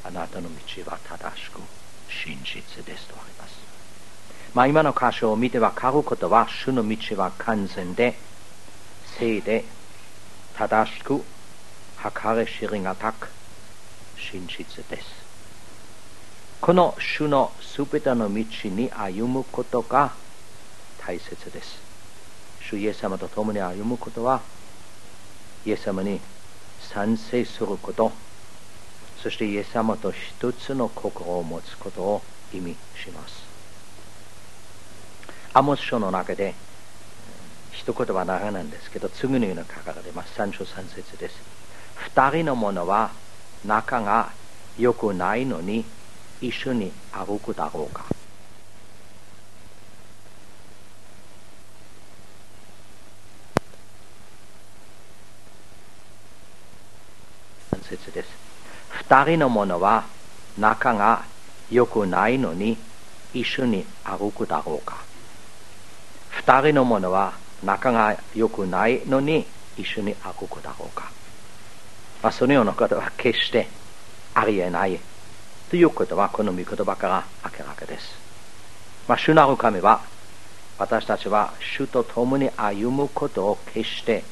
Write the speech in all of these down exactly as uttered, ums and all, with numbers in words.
あなたの道は正しく真実ですとあります。まあ今の箇所を見てわかることは、主の道は完全で、正で、正しく、計り知りがたく、真実です。この主のすべての道に歩むことが大切です。主イエス様と共に歩むことは、イエス様に賛成すること、そしてイエス様と一つの心を持つことを意味します。アモス書の中で一言は長なんですけど、次のように書かれています。三章三節です。二人の者は仲が良くないのに一緒に歩くだろうか。三節です。二人の者は仲が良くないのに一緒に歩くだろうか。二人の者は仲が良くないのに一緒に歩くだろうか。まあ、そのようなことは決してありえないということはこの御言葉から明らかです。まあ、主なる神は私たちは主と共に歩むことを決して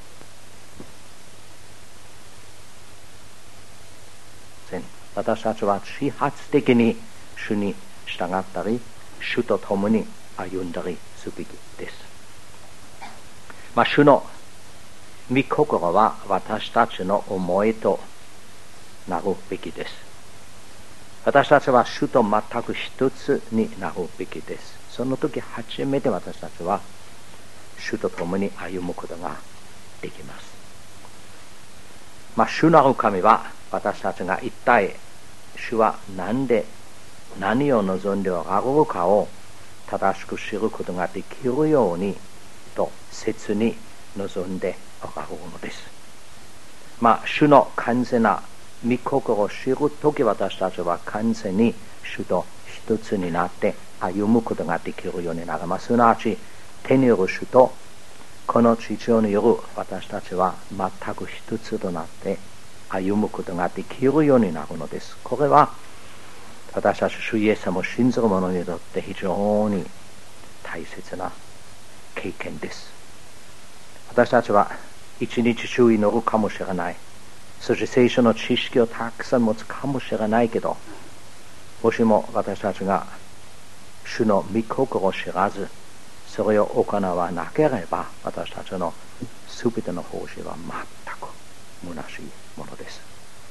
私たちは自発的に主に従ったり主と共に歩んだりすべきです。まあ、主の御心は私たちの思いとなるべきです。私たちは主と全く一つになるべきです。その時初めて私たちは主と共に歩むことができます。まあ、主なる神は私たちが一体主は何で何を望んでおられるかを正しく知ることができるようにと切に望んでおられるのです。まあ、主の完全な御心を知るとき私たちは完全に主と一つになって歩むことができるようになります。すなわち天による主とこの地上による私たちは全く一つとなって歩むことができるようになるのです。これは私たち主イエス様を信ずる者にとって非常に大切な経験です。私たちは一日中祈るかもしれない。そして聖書の知識をたくさん持つかもしれないけど、もしも私たちが主の御心を知らず、それを行わなければ、私たちのすべての奉仕は全く虚しいものです。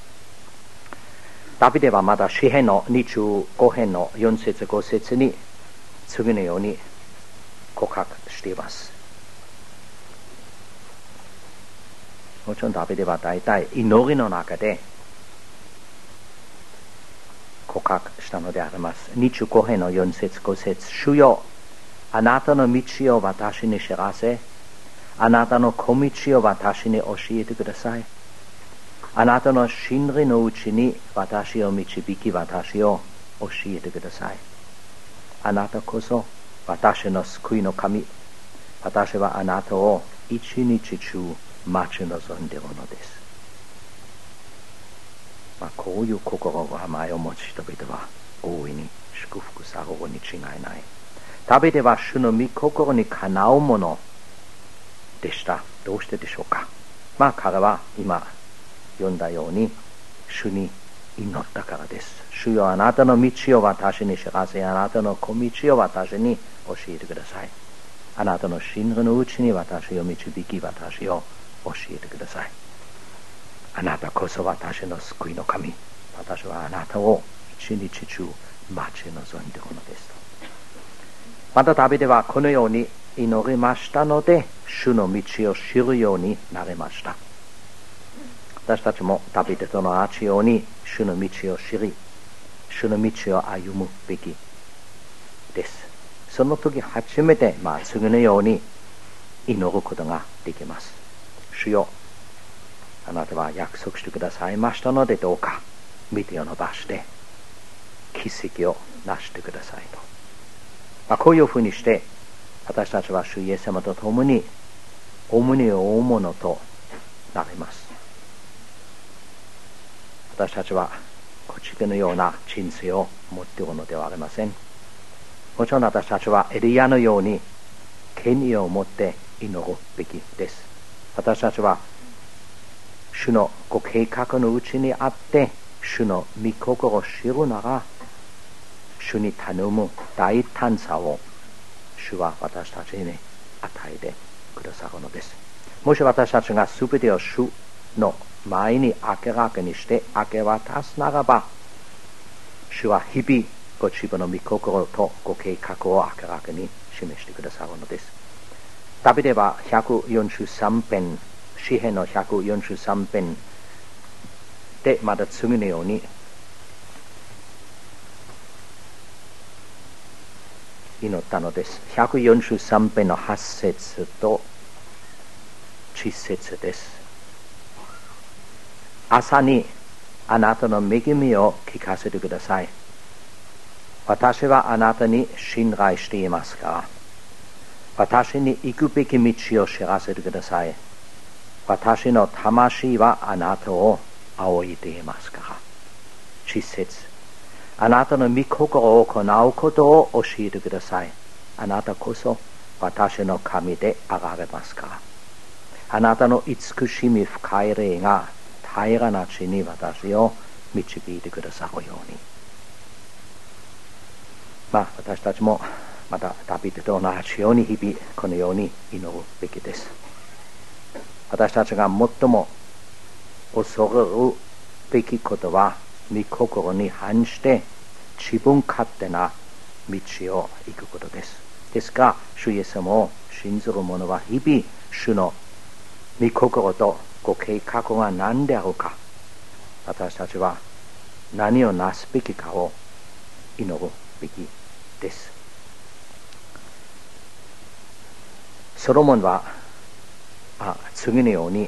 ダビデはまだ詩編のにじゅうご編のよん節ご節に次のように告白しています。もちろんダビデは大体祈りの中で告白したのであります。にじゅうご編のよん節ご節、主よ、あなたの道を私に知らせ、あなたの小道を私に教えてください。あなたの真理のうちに私を導き、私を教えてください。あなたこそ私の救いの神。私はあなたを一日中待ち望んでいるのです。まあ、こういう心を甘いを持つ人々は大いに祝福されるに違いない。ダビデは主の御心にかなうものでした。どうしてでしょうか。まあ彼は今読んだように主に祈ったからです。主よ、あなたの道を私に知らせ、あなたの小道を私に教えてください。あなたの真理のうちに私を導き、私を教えてください。あなたこそ私の救いの神。私はあなたを一日中待ち望んでいるのですと。またダビデはこのように祈りましたので、主の道を知るようになりました。私たちもダビデとの同じように主の道を知り、主の道を歩むべきです。その時初めて、まあ、次のように祈ることができます。主よ、あなたは約束してくださいましたので、どうか御手を伸ばして奇跡をなしてくださいと。まあ、こういうふうにして私たちは主イエス様と共に重荷を負うものとなります。私たちはこちらのような人生を持っているのではありません。もちろん私たちはエリアのように権威を持って祈るべきです。私たちは主のご計画のうちにあって主の御心を知るなら、主に頼む大胆さを主は私たちに与えてくださるのです。もし私たちがすべてを主の前に明らかにして明け渡すならば、主は日々ご自分の御心とご計画を明らかに示してくださるのです。ダビデはひゃくよんじゅうさん編、詩編のひゃくよんじゅうさん編でまだ次のように祈ったのです。ひゃくよんじゅうさん編のはち節とじゅっ節です。朝にあなたの恵みを聞かせてください。私はあなたに信頼していますから、私に行くべき道を知らせてください。私の魂はあなたを仰いでいますから。じゅっ節、あなたの御心を行うことを教えてください。あなたこそ私の神であられますから。あなたの慈しみ深い霊が平らな地に私を導いてくださるように。まあ私たちもまたダビデと同じように日々このように祈るべきです。私たちが最も恐れるべきことは、御心に反して自分勝手な道を行くことです。ですが、主イエス様を信ずる者は日々主の御心とご計画が何であるか、私たちは何をなすべきかを祈るべきです。ソロモンはあ次のように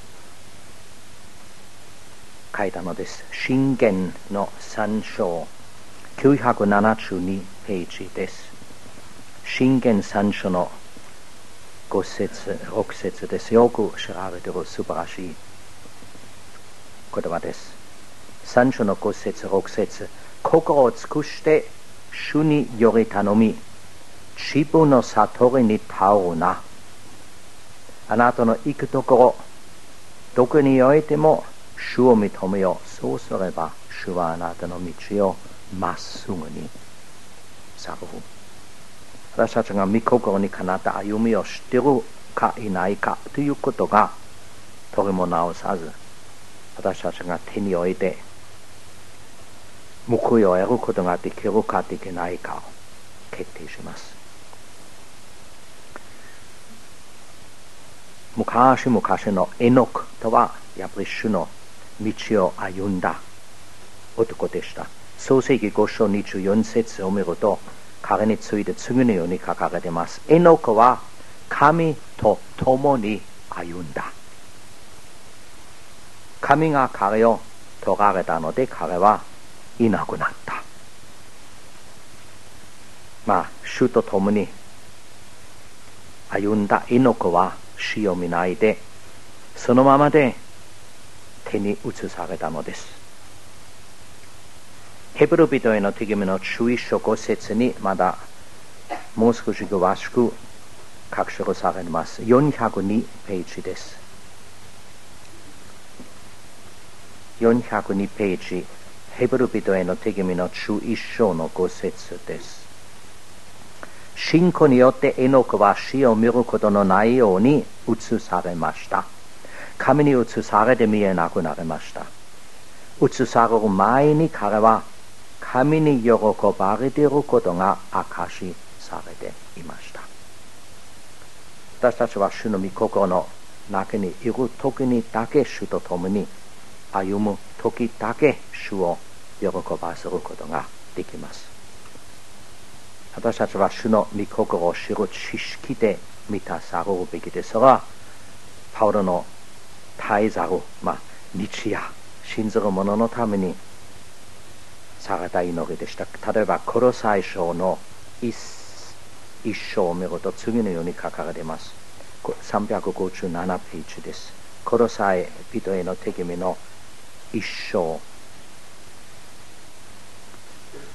書いたのです。箴言のさん章きゅうひゃくななじゅうにページです。箴言さん章のご節ろく節です。よく知られている素晴らしい言葉です。さん章のご節ろく節、心を尽くして主により頼み、自分の悟りに頼るな。あなたの行くところどこにおいても主を認めよう。そうすれば主はあなたの道をまっすぐにさる。私たちが御心にかなった歩みを知っているかいないかということが取りも直さず、私たちが手に置いて報いを得ることができるかできないかを決定します。昔々のエノクとはやっぱり主の道を歩んだ男でした。創世記ご章にじゅうよん節を見ると、彼について次のように書かれています。エノクは神と共に歩んだ。神が彼を取られたので彼はいなくなった。まあ主と共に歩んだエノクは死を見ないでそのままで手に移されたのです。ヘブル人への手紙のじゅういっ章ご節にまだもう少し詳しく書き記されます。よんひゃくにページです。よんひゃくにページ、ヘブル人への手紙のじゅういっ章のご節です。信仰によってエノクは死を見ることのないように移されました。神に移されて見えなくなりました。移される前に彼は神に喜ばれていることが証しされていました。私たちは主の御心の中にいる時にだけ主と共に歩む時だけ主を喜ばせることができます。私たちは主の御心を知る知識で満たされるべきですが、パウロの絶えざる、まあ、日夜信ずる者のためにされた祈りでした。例えばコロサイ書の 一, 一章を見ると次のように書かれています。さんびゃくごじゅうななページです。コロサイ人への手紙の一章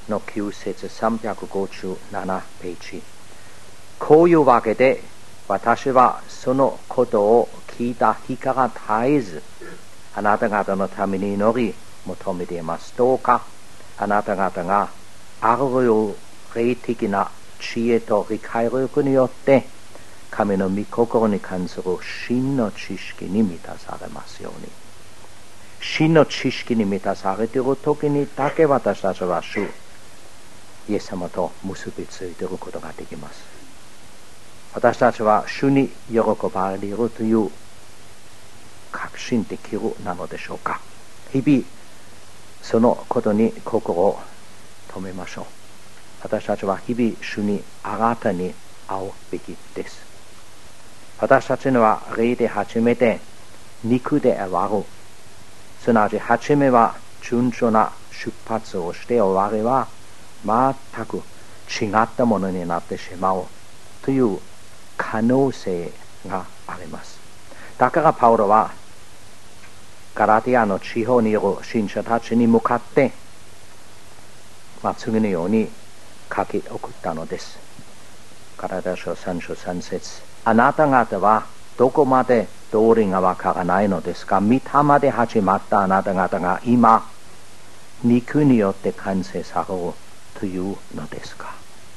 のきゅう節さんびゃくごじゅうななページ。こういうわけで私はそのことを聞いた日から絶えずあなた方のために祈り求めています。どうかあなた方があらゆる霊的な知恵と理解力によって神の御心に関する真の知識に満たされますように。真の知識に満たされている時にだけ私たちは主イエス様と結びついていることができます。私たちは主に喜ばれているという確信できるなのでしょうか。日々そのことに心を止めましょう。私たちは日々主に新たに会うべきです。私たちには霊で初めて肉で終わる。すなわち初めは順調な出発をして終わりは全く違ったものになってしまうという可能性があります。だからパウロはガラティアの地方にいる信者たちに向かって、まあ、次のように書き送ったのです。ガラティア書さん章さん節。あなた方はどこまで道理がわからないのですか。御霊で始まったあなた方が今肉によって完成されるというのですか。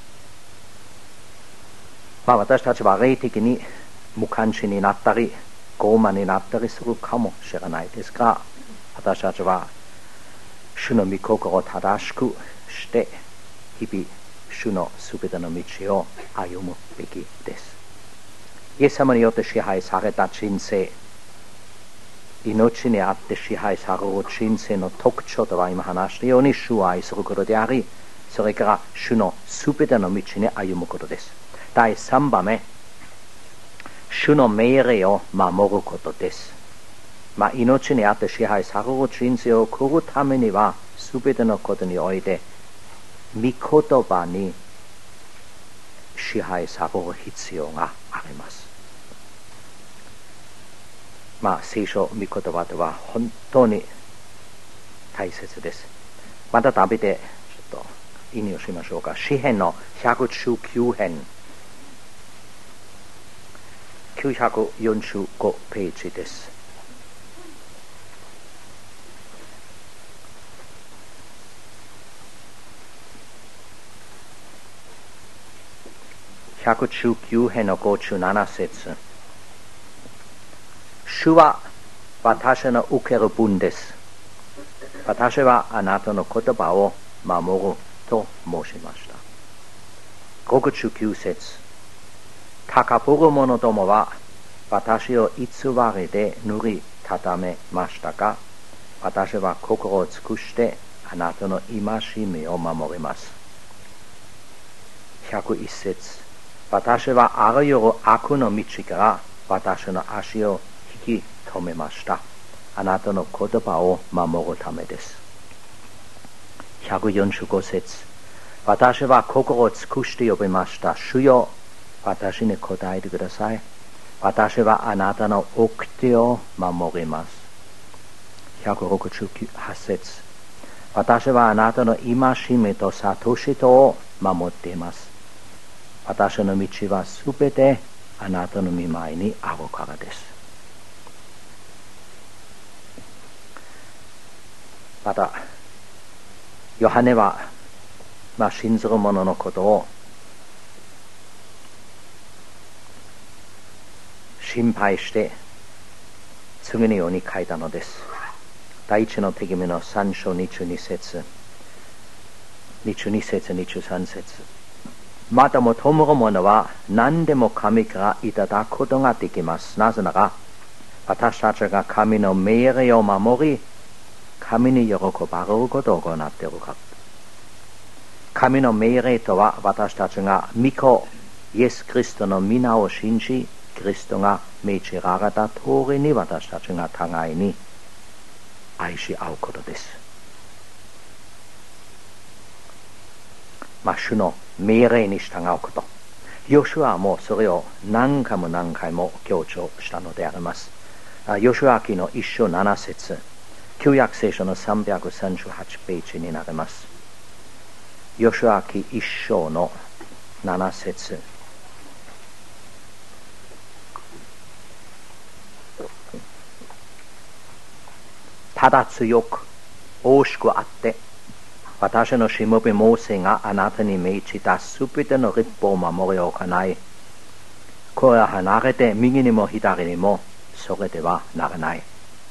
まあ、私たちは霊的に無関心になったり傲慢になったりするかもしれないですが、私たちは主の御心を正しくして日々主のすべての道を歩むべきです。イエス様によって支配された人生、命にあって支配される人生の特徴とは今話したように主を愛することであり、それから主のすべての道に歩むことです。だいさんばんめ、主の命令を守ることです。まあ、命にあって支配される人生を送るためにはすべてのことにおいて御言葉に支配される必要があります。まあ、聖書、御言葉とは本当に大切です。また食べてちょっと引用しましょうか。詩編のひゃくじゅうきゅう編きゅうひゃくよんじゅうごページです。ひゃくじゅうきゅう編のごじゅうなな節。主は私の受ける分です。私はあなたの言葉を守ると申しました。ごじゅうきゅう節。高ぶる者どもは私を偽りで塗りたためましたが、私は心を尽くしてあなたの戒めを守ります。ひゃくいち節。私はあらゆる悪の道から私の足を引き止めました。あなたの言葉を守るためです。ひゃくよんじゅうご節。私は心を尽くして呼びました。主よ、私に答えてください。私はあなたの掟を守ります。ひゃくろくじゅうはち節。私はあなたの戒めと諭しとを守っています。私の道はすべてあなたの御前にあるからです。また、ヨハネは、まあ、信ずる者のことを心配して次のように書いたのです。第一の手紙のさん章にじゅうに節、にじゅうに節、にじゅうさん節。また求むる者は何でも神からいただくことができます。なぜなら私たちが神の命令を守り、神に喜ばれることを行っているから。神の命令とは私たちが御子イエス・キリストの皆を信じ、キリストが命じられた通りに私たちが互いに愛し合うことです。まあ、主の命令に従うこと。ヨシュアもそれを何回も何回も強調したのであります。ヨシュア記の一章七節、旧約聖書のさんびゃくさんじゅうはちページになります。 ヨシュア記一章の七節。ただ強く、大しくあって、私のしもべモーセがあなたに命じたすべての律法を守り行い、これは離れて右にも左にもそれではならない。